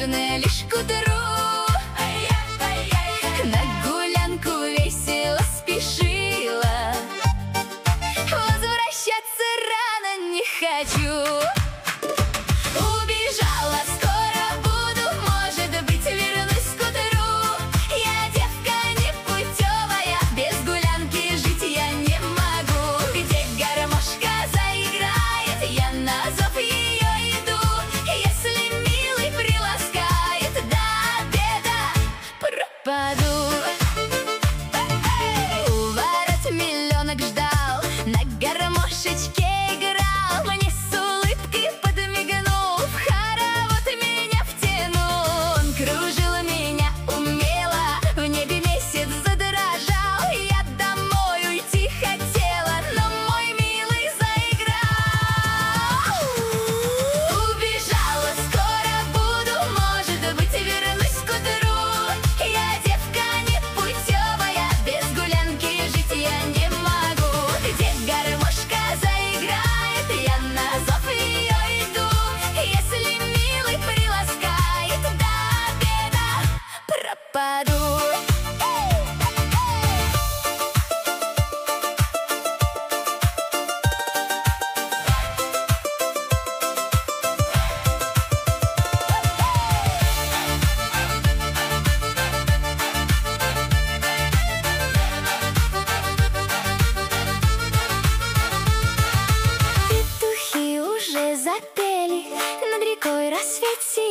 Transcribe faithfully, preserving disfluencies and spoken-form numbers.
нужно лишь к утру. На гулянку весело спешила, возвращаться рано не хочу. Убежала, скоро буду, может быть, вернусь к утру. Я девка непутевая, без гулянки жить я не могу. Где гармошка заиграет, я на зов ее иду. Если милый приласкает, до обеда пропаду. У ворот миллионок ждал, на гармошечке играл. Мне с улыбкой подмигнул, в хоровод меня втянул. Он кружил меня умело, в небе месяц задрожал. Я домой уйти хотела, но мой милый заиграл. Убежала, скоро буду, может быть, вернусь к утру. Я девка непутевая, без гулянки жить я не могу. Где гармошка заиграет, я на зов ее иду. Если милый приласкает, до обеда пропаду. Петухи уже запели, над рекой рассвет сияет.